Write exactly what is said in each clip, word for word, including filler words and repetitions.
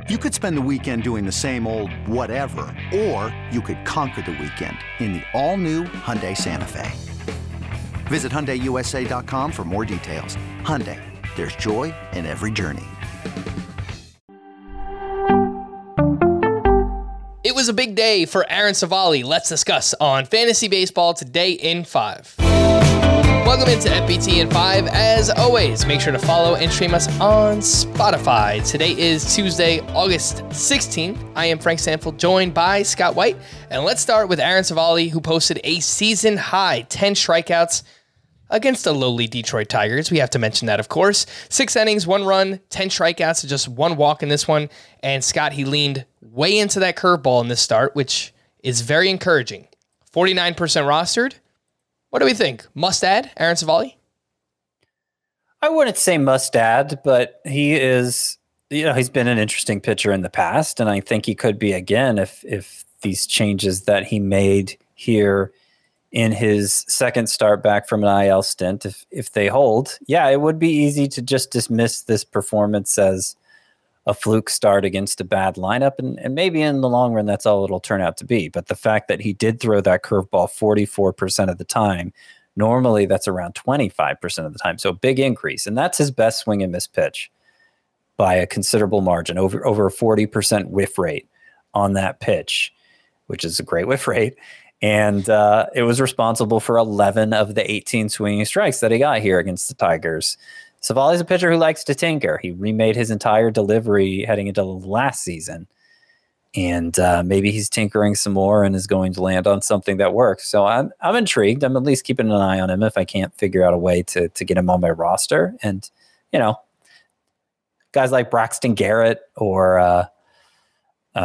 You could spend the weekend doing the same old whatever, or you could conquer the weekend in the all-new Hyundai Santa Fe. Visit Hyundai U S A dot com for more details. Hyundai, there's joy in every journey. It was a big day for Aaron Civale. Let's discuss on Fantasy Baseball Today in five. Welcome into F B T in five. As always, make sure to follow and stream us on Spotify. Today is Tuesday, August sixteenth. I am Frank Stanfield, joined by Scott White. And let's start with Aaron Civale, who posted a season-high ten strikeouts against the lowly Detroit Tigers. We have to mention that, of course. Six innings, one run, ten strikeouts, just one walk in this one. And Scott, he leaned way into that curveball in this start, which is very encouraging. forty-nine percent rostered. What do we think? Must add, Aaron Civale? I wouldn't say must add, but he is, you know, he's been an interesting pitcher in the past, and I think he could be again if if these changes that he made here in his second start back from an I L stint, if if they hold, yeah, it would be easy to just dismiss this performance as a fluke start against a bad lineup, and, and maybe in the long run, that's all it'll turn out to be. But the fact that he did throw that curveball forty-four percent of the time, normally that's around twenty-five percent of the time, so a big increase. And that's his best swing and miss pitch by a considerable margin, over, over a forty percent whiff rate on that pitch, which is a great whiff rate. And uh, it was responsible for eleven of the eighteen swinging strikes that he got here against the Tigers. Civale's a pitcher who likes to tinker. He remade his entire delivery heading into last season. And uh, maybe he's tinkering some more and is going to land on something that works. So I'm I'm intrigued. I'm at least keeping an eye on him if I can't figure out a way to to get him on my roster. And, you know, guys like Braxton Garrett or, uh, uh,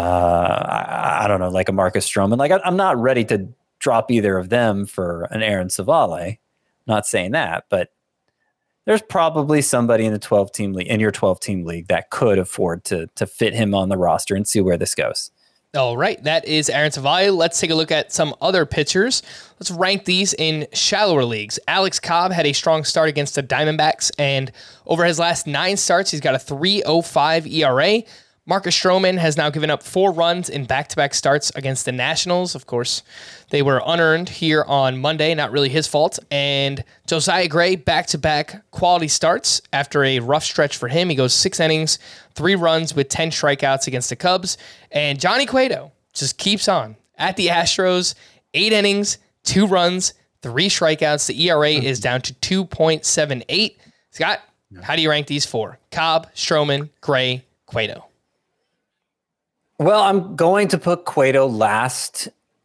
I, I don't know, like a Marcus Stroman. Like, I, I'm not ready to drop either of them for an Aaron Civale. Not saying that, but there's probably somebody in the twelve-team league, in your twelve-team league, that could afford to to fit him on the roster and see where this goes. All right, that is Aaron Civale. Let's take a look at some other pitchers. Let's rank these in shallower leagues. Alex Cobb had a strong start against the Diamondbacks, and over his last nine starts, he's got a three oh five E R A. Marcus Stroman has now given up four runs in back-to-back starts against the Nationals. Of course, they were unearned here on Monday, not really his fault. And Josiah Gray, back-to-back quality starts after a rough stretch for him. He goes six innings, three runs with ten strikeouts against the Cubs. And Johnny Cueto just keeps on. At the Astros, eight innings, two runs, three strikeouts. The E R A is down to two point seven eight. Scott, how do you rank these four? Cobb, Stroman, Gray, Cueto. Well, I'm going to put Cueto last,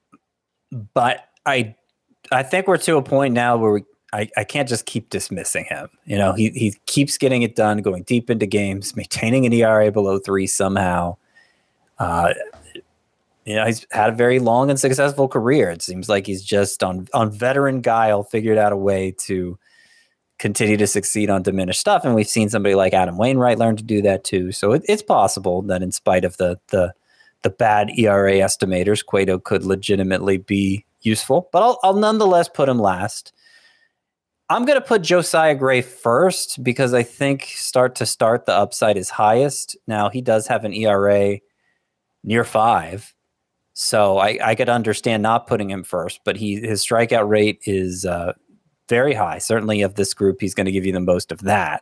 but I I think we're to a point now where we, I, I can't just keep dismissing him. You know, he he keeps getting it done, going deep into games, maintaining an E R A below three somehow. Uh, you know, he's had a very long and successful career. It seems like he's just on, on veteran guile figured out a way to continue to succeed on diminished stuff. And we've seen somebody like Adam Wainwright learn to do that too. So it, it's possible that in spite of the the the bad E R A estimators, Cueto could legitimately be useful, but I'll, I'll nonetheless put him last. I'm going to put Josiah Gray first because I think start to start, the upside is highest. Now, he does have an E R A near five, so I, I could understand not putting him first, but he his strikeout rate is uh, very high. Certainly of this group, he's going to give you the most of that.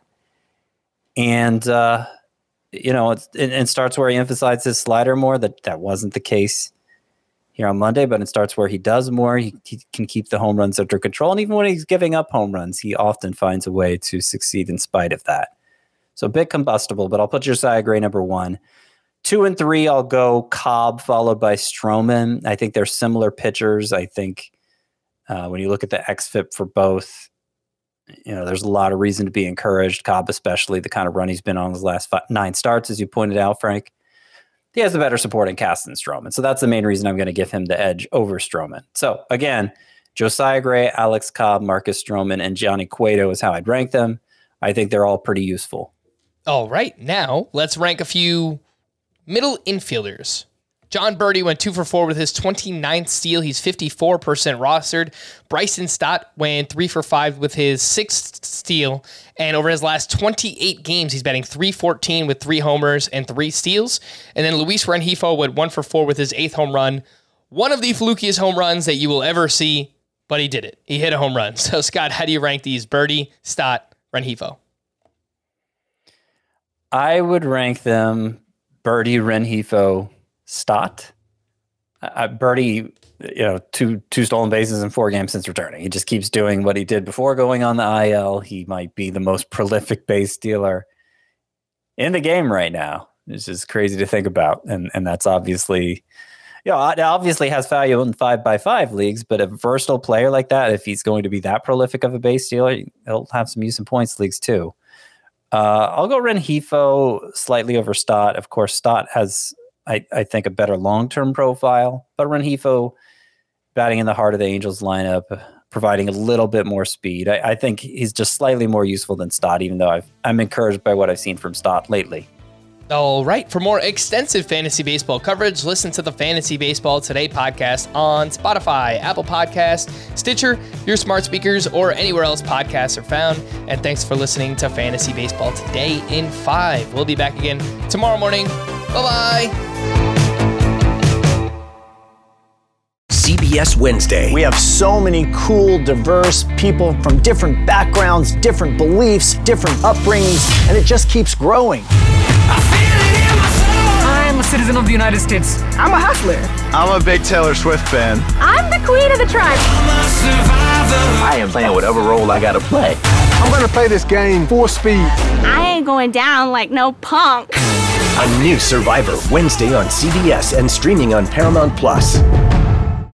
And, uh, you know, it's, it, it starts where he emphasizes his slider more. That that wasn't the case here on Monday, but it starts where he does more. He, he can keep the home runs under control. And even when he's giving up home runs, he often finds a way to succeed in spite of that. So a bit combustible, but I'll put Josiah Gray number one. Two and three, I'll go Cobb followed by Stroman. I think they're similar pitchers. I think uh, when you look at the X F I P for both, you know, there's a lot of reason to be encouraged. Cobb, especially the kind of run he's been on his last five, nine starts, as you pointed out, Frank. He has a better supporting cast than Stroman. So that's the main reason I'm going to give him the edge over Stroman. So again, Josiah Gray, Alex Cobb, Marcus Stroman, and Johnny Cueto is how I'd rank them. I think they're all pretty useful. All right. Now let's rank a few middle infielders. John Birdie went two for four with his twenty-ninth steal. He's fifty-four percent rostered. Bryson Stott went three for five with his sixth steal. And over his last twenty-eight games, he's batting three fourteen with three homers and three steals. And then Luis Rengifo went one for four with his eighth home run. One of the flukiest home runs that you will ever see, but he did it. He hit a home run. So, Scott, how do you rank these? Birdie, Stott, Rengifo? I would rank them Birdie, Rengifo, Stott. Uh, Birdie, you know, two two stolen bases in four games since returning. He just keeps doing what he did before going on the I L. He might be the most prolific base stealer in the game right now. It's just crazy to think about, and and that's obviously, you know, it obviously has value in five by five leagues. But a versatile player like that, if he's going to be that prolific of a base stealer, he'll have some use in points leagues too. Uh, I'll go Rengifo slightly over Stott. Of course, Stott has, I, I think, a better long-term profile, but Rengifo batting in the heart of the Angels lineup, providing a little bit more speed. I, I think he's just slightly more useful than Stott, even though I've, I'm encouraged by what I've seen from Stott lately. All right. For more extensive fantasy baseball coverage, listen to the Fantasy Baseball Today podcast on Spotify, Apple Podcasts, Stitcher, your smart speakers, or anywhere else podcasts are found. And thanks for listening to Fantasy Baseball Today in five. We'll be back again tomorrow morning. Bye-bye. C B S Wednesday. We have so many cool, diverse people from different backgrounds, different beliefs, different upbringings, and it just keeps growing. I'm a citizen of the United States. I'm a hustler. I'm a big Taylor Swift fan. I'm the queen of the tribe. I am playing whatever role I gotta play. I'm gonna play this game full speed. I ain't going down like no punk. A new Survivor Wednesday on C B S and streaming on Paramount Plus.